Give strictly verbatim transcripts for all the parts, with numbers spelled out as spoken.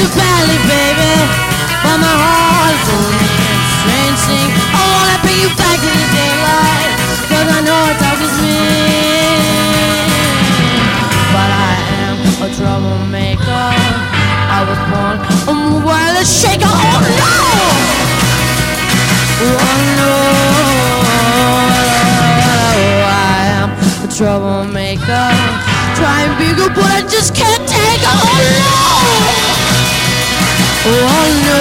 a valley, baby, but my heart told me it's strange thing. I wanna bring you back to the daylight, cause I know it's all just me. But I am a troublemaker. I was born a wireless shaker. Oh no! Oh no! I am a troublemaker. Try and be good, but I just can't take it. Oh no! Oh no!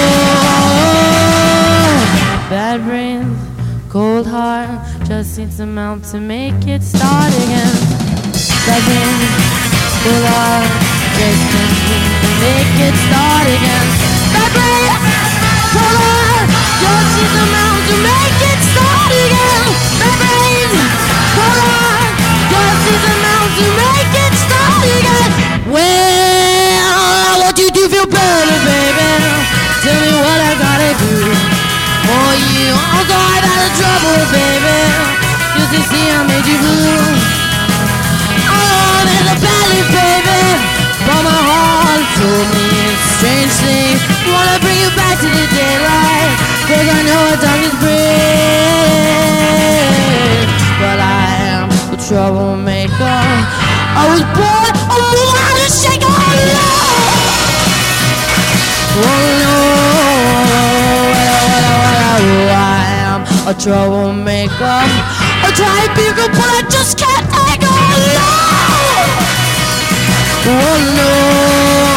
Bad brains, cold heart, just needs some milk to make it start again. Bad brains, cold heart, just needs to make it start again. Bad brains, cold heart, just needs some milk to make it start again. Bad brains, cold heart, just needs some milk to make it start again. Well, I want you to feel better, baby. Tell me what I gotta do for you. Although I've had a trouble, baby, just to see I made you blue. Oh, there's a valley, baby, but my heart told me it's strange thing. Wanna bring you back to the daylight, cause I know a darkness brings. But I am a troublemaker. I was born a wireless shaker. Oh no! Oh no! I am a troublemaker. I try to be good, but I just can't take it. Oh no! Oh no!